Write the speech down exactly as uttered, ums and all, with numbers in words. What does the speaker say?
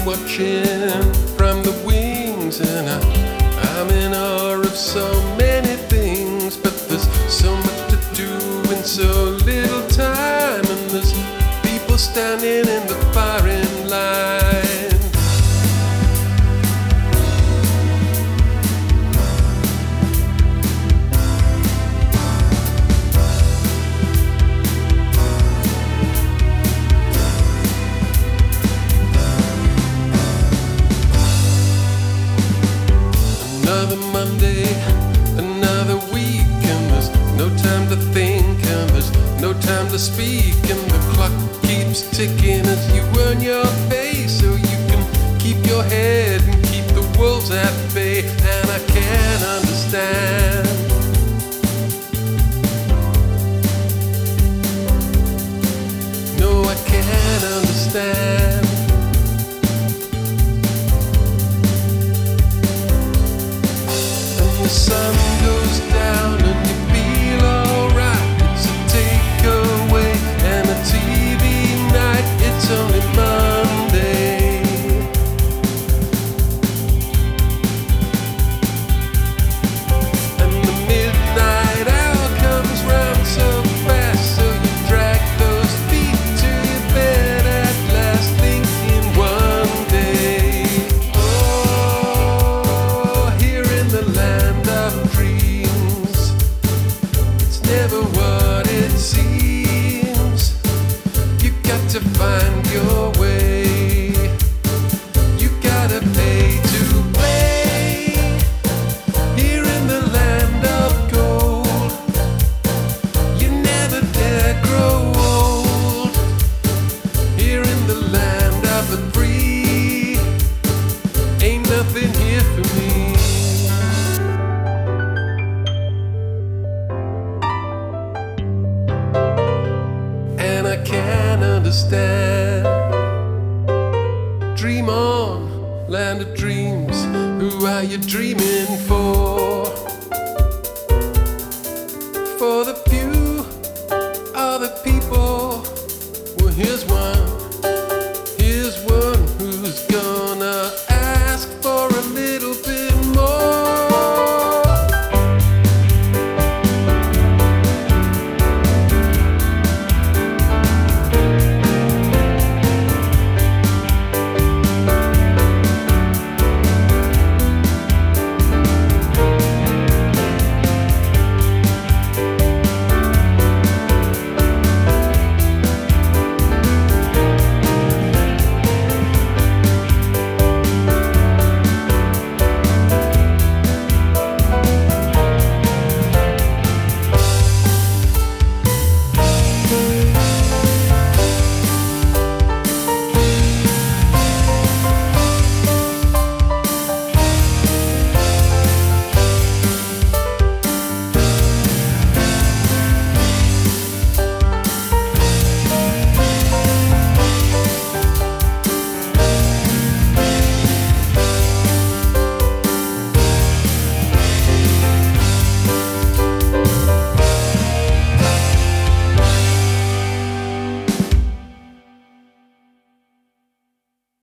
watching from the wings, and I, I'm in awe of so many things, but there's so much to do in so little time, and there's people standing in the firing line. Another Monday, another week, and there's no time to think, and there's no time to speak, and the clock keeps ticking as you earn your pay, so you can keep your head and keep the wolves at bay. And I can't understand. No, I can't understand. The sun goes down and you feel alright. It's a takeaway and a T V night. It's only Monday. And the midnight hour comes round so fast, so you drag those feet to your bed at last, thinking one day, oh, here in the land of dreams, it's never what it seems. You got to find your way. You gotta pay to play. Here in the land of gold, you never dare grow old. Here in the land of the free, ain't nothing here for me. And I can't understand. Dream on, land of dreams. Who are you dreaming for? For the few other people. Well, here's one. Here's one.